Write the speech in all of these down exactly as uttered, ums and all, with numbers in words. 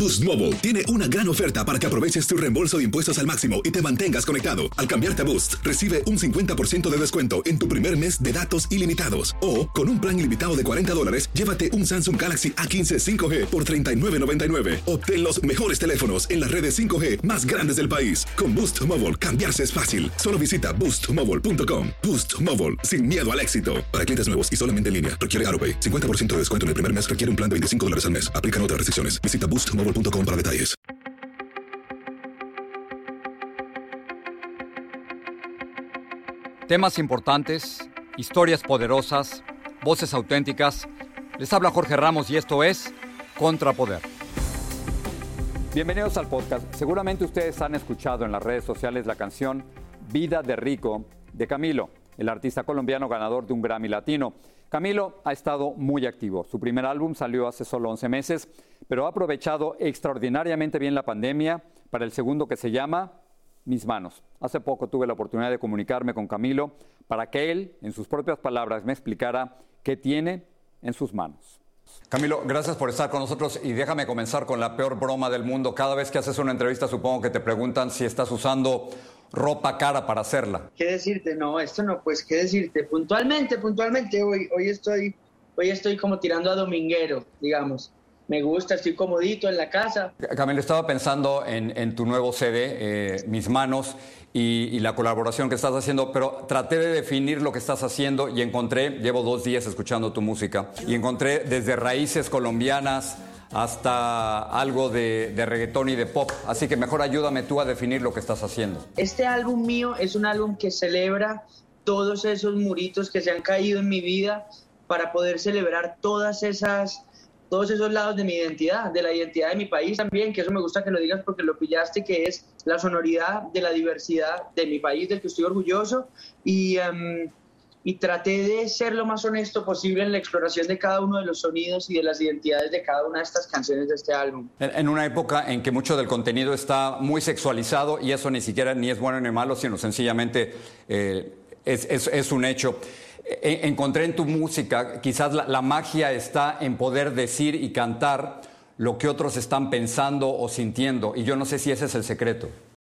Boost Mobile tiene una gran oferta para que aproveches tu reembolso de impuestos al máximo y te mantengas conectado. Al cambiarte a Boost, recibe un cincuenta por ciento de descuento en tu primer mes de datos ilimitados. O, con un plan ilimitado de cuarenta dólares, llévate un Samsung Galaxy A quince cinco G por treinta y nueve noventa y nueve. Obtén los mejores teléfonos en las redes cinco G más grandes del país. Con Boost Mobile, cambiarse es fácil. Solo visita boost mobile punto com. Boost Mobile, sin miedo al éxito. Para clientes nuevos y solamente en línea, requiere AutoPay. cincuenta por ciento de descuento en el primer mes requiere un plan de veinticinco dólares al mes. Aplican otras restricciones. Visita boost mobile punto com para detalles. Temas importantes, historias poderosas, voces auténticas. Les habla Jorge Ramos y esto es Contrapoder. Bienvenidos al podcast. Seguramente ustedes han escuchado en las redes sociales la canción Vida de Rico de Camilo, el artista colombiano ganador de un Grammy Latino. Camilo ha estado muy activo. Su primer álbum salió hace solo once meses, pero ha aprovechado extraordinariamente bien la pandemia para el segundo, que se llama Mis Manos. Hace poco tuve la oportunidad de comunicarme con Camilo para que él, en sus propias palabras, me explicara qué tiene en sus manos. Camilo, gracias por estar con nosotros y déjame comenzar con la peor broma del mundo. Cada vez que haces una entrevista supongo que te preguntan si estás usando ropa cara para hacerla. ¿Qué decirte? No, esto no, pues, ¿qué decirte? Puntualmente, puntualmente, hoy, hoy, estoy, hoy estoy como tirando a dominguero, digamos. Me gusta, estoy comodito en la casa. Camilo, estaba pensando en, en tu nuevo C D, eh, Mis Manos, y, y la colaboración que estás haciendo, pero traté de definir lo que estás haciendo y encontré, llevo dos días escuchando tu música, y encontré desde raíces colombianas hasta algo de, de reggaetón y de pop. Así que mejor ayúdame tú a definir lo que estás haciendo. Este álbum mío es un álbum que celebra todos esos muritos que se han caído en mi vida para poder celebrar todas esas, todos esos lados de mi identidad, de la identidad de mi país también, que eso me gusta que lo digas porque lo pillaste, que es la sonoridad de la diversidad de mi país, del que estoy orgulloso. Y... Um, y traté de ser lo más honesto posible en la exploración de cada uno de los sonidos y de las identidades de cada una de estas canciones de este álbum. En, en una época en que mucho del contenido está muy sexualizado, y eso ni siquiera ni es bueno ni malo, sino sencillamente eh, es, es, es un hecho. E, encontré en tu música, quizás la, la magia está en poder decir y cantar lo que otros están pensando o sintiendo, y yo no sé si ese es el secreto.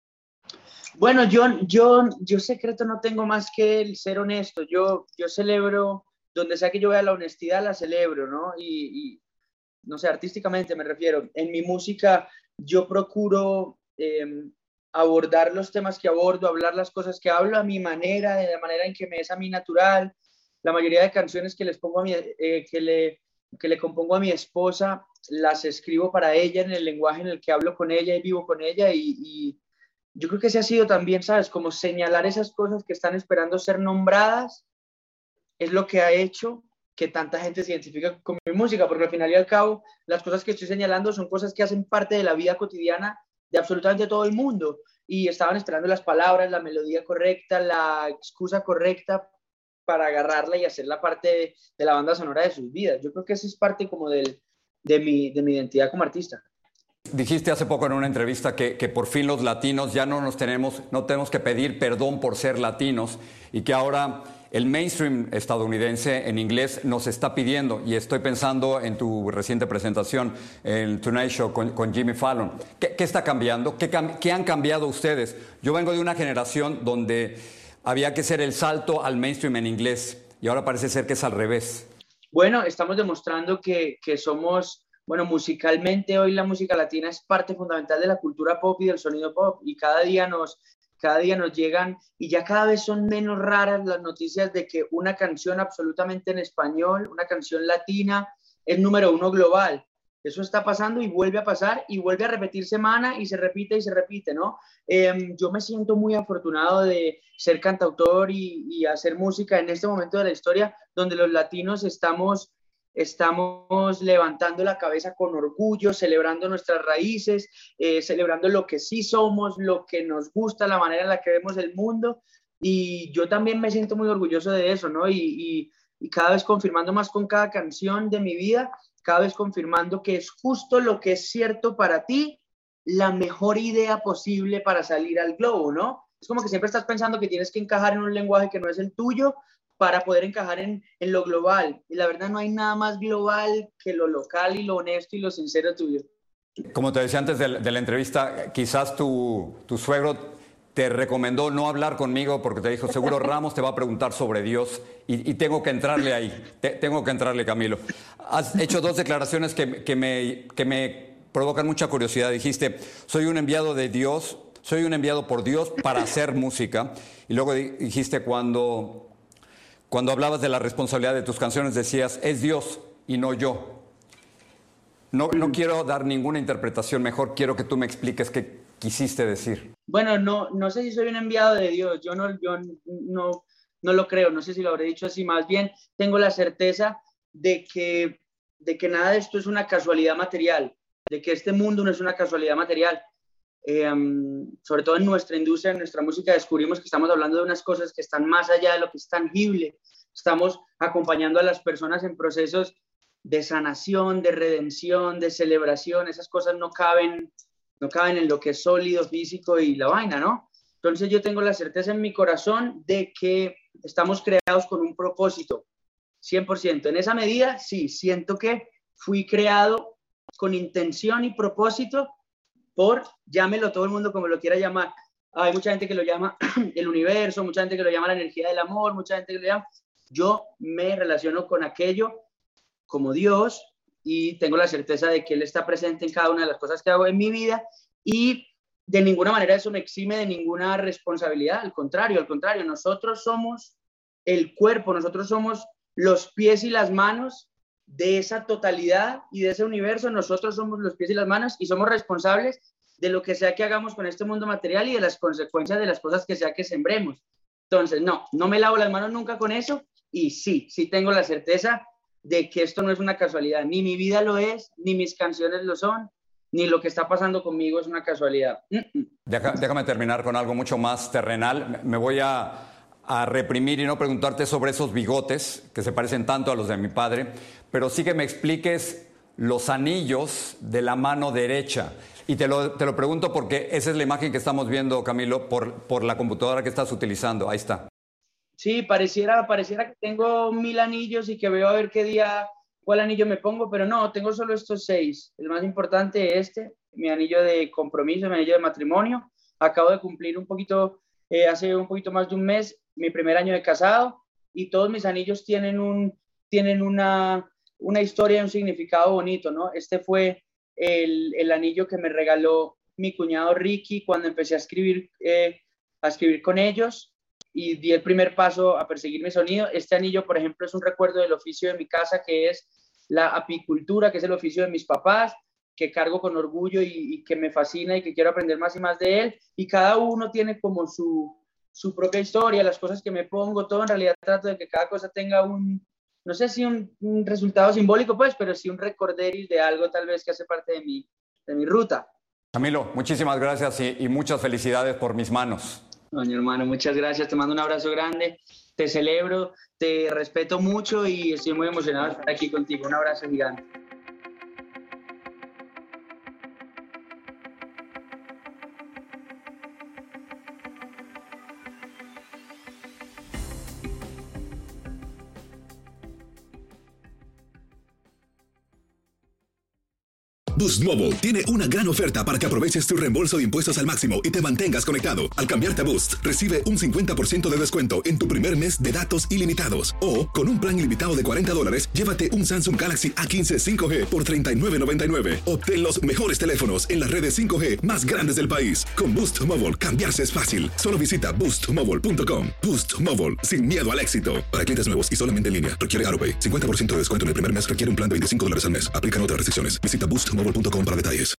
Bueno, yo, yo, yo secreto no tengo más que el ser honesto. Yo, yo celebro, donde sea que yo vea la honestidad, la celebro, ¿no? Y, y no sé, artísticamente me refiero. En mi música yo procuro eh, abordar los temas que abordo, hablar las cosas que hablo a mi manera, de la manera en que me es a mí natural. La mayoría de canciones que les pongo a mi, eh, que le, que le compongo a mi esposa, las escribo para ella en el lenguaje en el que hablo con ella y vivo con ella, y, y yo creo que ese ha sido también, ¿sabes? Como señalar esas cosas que están esperando ser nombradas, es lo que ha hecho que tanta gente se identifique con mi música, porque al final y al cabo, las cosas que estoy señalando son cosas que hacen parte de la vida cotidiana de absolutamente todo el mundo, y estaban esperando las palabras, la melodía correcta, la excusa correcta para agarrarla y hacerla parte de, de la banda sonora de sus vidas. Yo creo que eso es parte como del, de, mi, de mi identidad como artista. Dijiste hace poco en una entrevista que, que por fin los latinos ya no nos tenemos, no tenemos que pedir perdón por ser latinos, y que ahora el mainstream estadounidense en inglés nos está pidiendo, y estoy pensando en tu reciente presentación en el Tonight Show con, con Jimmy Fallon. ¿Qué, qué está cambiando? ¿Qué, ¿Qué han cambiado ustedes? Yo vengo de una generación donde había que hacer el salto al mainstream en inglés, y ahora parece ser que es al revés. Bueno, estamos demostrando que, que somos... Bueno, musicalmente hoy la música latina es parte fundamental de la cultura pop y del sonido pop, y cada día nos, cada día nos llegan, y ya cada vez son menos raras las noticias de que una canción absolutamente en español, una canción latina, es número uno global. Eso está pasando y vuelve a pasar y vuelve a repetir semana y se repite y se repite, ¿no? Eh, yo me siento muy afortunado de ser cantautor y, y hacer música en este momento de la historia donde los latinos estamos... Estamos levantando la cabeza con orgullo, celebrando nuestras raíces, eh, celebrando lo que sí somos, lo que nos gusta, la manera en la que vemos el mundo. Y yo también me siento muy orgulloso de eso, ¿no? Y, y, y cada vez confirmando más con cada canción de mi vida, cada vez confirmando que es justo lo que es cierto para ti, la mejor idea posible para salir al globo, ¿no? Es como que siempre estás pensando que tienes que encajar en un lenguaje que no es el tuyo, para poder encajar en, en lo global. Y la verdad no hay nada más global que lo local y lo honesto y lo sincero tuyo. Como te decía antes de la, de la entrevista, quizás tu, tu suegro te recomendó no hablar conmigo porque te dijo, seguro Ramos te va a preguntar sobre Dios y, y tengo que entrarle ahí, te, tengo que entrarle, Camilo. Has hecho dos declaraciones que, que, me, que me provocan mucha curiosidad. Dijiste, soy un enviado de Dios, soy un enviado por Dios para hacer música. Y luego dijiste, cuando, cuando hablabas de la responsabilidad de tus canciones, decías, es Dios y no yo. No, no quiero dar ninguna interpretación, mejor quiero que tú me expliques qué quisiste decir. Bueno, no, no sé si soy un enviado de Dios, yo, no, yo no, no lo creo, no sé si lo habré dicho así, más bien tengo la certeza de que, de que nada de esto es una casualidad material, de que este mundo no es una casualidad material. Eh, sobre todo en nuestra industria, en nuestra música, descubrimos que estamos hablando de unas cosas que están más allá de lo que es tangible. Estamos acompañando a las personas en procesos de sanación, de redención, de celebración. Esas cosas no caben, no caben en lo que es sólido, físico y la vaina, ¿no? Entonces yo tengo la certeza en mi corazón de que estamos creados con un propósito, cien por ciento. En esa medida, sí, siento que fui creado con intención y propósito por, llámelo todo el mundo como lo quiera llamar. Hay mucha gente que lo llama el universo, mucha gente que lo llama la energía del amor, mucha gente que lo llama... Yo me relaciono con aquello como Dios y tengo la certeza de que Él está presente en cada una de las cosas que hago en mi vida y de ninguna manera eso me exime de ninguna responsabilidad. Al contrario, al contrario, nosotros somos el cuerpo, nosotros somos los pies y las manos de esa totalidad y de ese universo. Nosotros somos los pies y las manos y somos responsables de lo que sea que hagamos con este mundo material y de las consecuencias de las cosas que sea que sembremos. Entonces, no, no me lavo las manos nunca con eso y sí, sí tengo la certeza de que esto no es una casualidad. Ni mi vida lo es, ni mis canciones lo son, ni lo que está pasando conmigo es una casualidad. Mm-mm. Deja, déjame terminar con algo mucho más terrenal. Me voy a, a reprimir y no preguntarte sobre esos bigotes que se parecen tanto a los de mi padre, pero sí que me expliques los anillos de la mano derecha. Y te lo, te lo pregunto porque esa es la imagen que estamos viendo, Camilo, por, por la computadora que estás utilizando. Ahí está. Sí, pareciera, pareciera que tengo mil anillos y que veo a ver qué día, cuál anillo me pongo, pero no, tengo solo estos seis. El más importante es este, mi anillo de compromiso, mi anillo de matrimonio. Acabo de cumplir un poquito, eh, hace un poquito más de un mes, mi primer año de casado y todos mis anillos tienen, un, tienen una, una historia y un significado bonito, ¿no? Este fue el, el anillo que me regaló mi cuñado Ricky cuando empecé a escribir, eh, a escribir con ellos. Y di el primer paso a perseguir mi sonido. Este anillo, por ejemplo, es un recuerdo del oficio de mi casa, que es la apicultura, que es el oficio de mis papás, que cargo con orgullo y, y que me fascina y que quiero aprender más y más de él. Y cada uno tiene como su, su propia historia, las cosas que me pongo, todo en realidad trato de que cada cosa tenga un, no sé si un, un resultado simbólico, pues, pero sí un recorderis de algo tal vez que hace parte de mi, de mi ruta. Camilo, muchísimas gracias y, y muchas felicidades por mis manos. No, mi hermano, muchas gracias, te mando un abrazo grande, te celebro, te respeto mucho y estoy muy emocionado de estar aquí contigo. Un abrazo gigante. Boost Mobile tiene una gran oferta para que aproveches tu reembolso de impuestos al máximo y te mantengas conectado. Al cambiarte a Boost, recibe un cincuenta por ciento de descuento en tu primer mes de datos ilimitados. O, con un plan ilimitado de cuarenta dólares, llévate un Samsung Galaxy A quince cinco G por treinta y nueve noventa y nueve. Obtén los mejores teléfonos en las redes cinco G más grandes del país. Con Boost Mobile, cambiarse es fácil. Solo visita boost mobile punto com. Boost Mobile, sin miedo al éxito. Para clientes nuevos y solamente en línea, requiere AutoPay. cincuenta por ciento de descuento en el primer mes requiere un plan de veinticinco dólares al mes. Aplican otras restricciones. Visita boost mobile punto com para detalles.